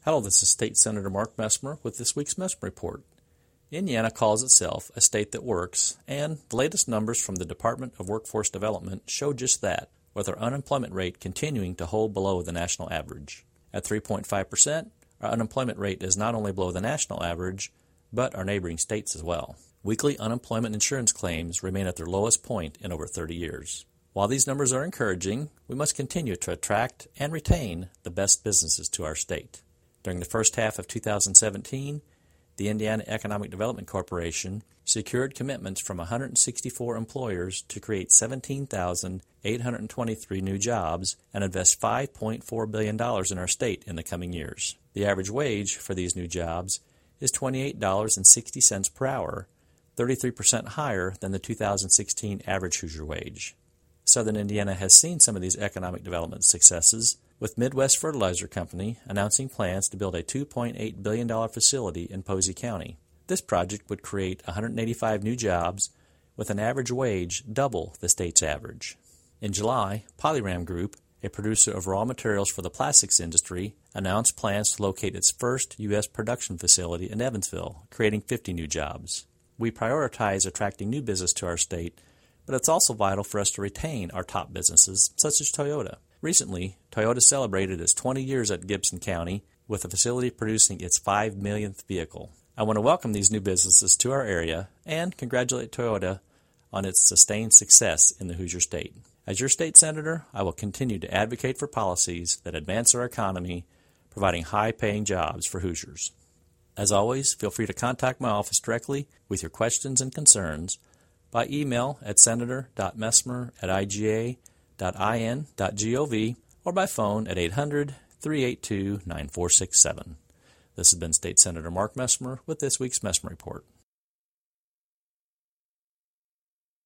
Hello, this is State Senator Mark Messmer with this week's Messmer Report. Indiana calls itself a state that works, and the latest numbers from the Department of Workforce Development show just that, with our unemployment rate continuing to hold below the national average. At 3.5%, our unemployment rate is not only below the national average, but our neighboring states as well. Weekly unemployment insurance claims remain at their lowest point in over 30 years. While these numbers are encouraging, we must continue to attract and retain the best businesses to our state. During the first half of 2017, the Indiana Economic Development Corporation secured commitments from 164 employers to create 17,823 new jobs and invest $5.4 billion in our state in the coming years. The average wage for these new jobs is $28.60 per hour, 33% higher than the 2016 average Hoosier wage. Southern Indiana has seen some of these economic development successes, with Midwest Fertilizer Company announcing plans to build a $2.8 billion facility in Posey County. This project would create 185 new jobs with an average wage double the state's average. In July, Polyram Group, a producer of raw materials for the plastics industry, announced plans to locate its first U.S. production facility in Evansville, creating 50 new jobs. We prioritize attracting new business to our state, but it's also vital for us to retain our top businesses, such as Toyota. Recently, Toyota celebrated its 20 years at Gibson County with the facility producing its 5 millionth vehicle. I want to welcome these new businesses to our area and congratulate Toyota on its sustained success in the Hoosier State. As your state senator, I will continue to advocate for policies that advance our economy, providing high-paying jobs for Hoosiers. As always, feel free to contact my office directly with your questions and concerns by email at senator.messmer@iga.in.gov or by phone at 800-382-9467. This has been State Senator Mark Messmer with this week's Messmer Report.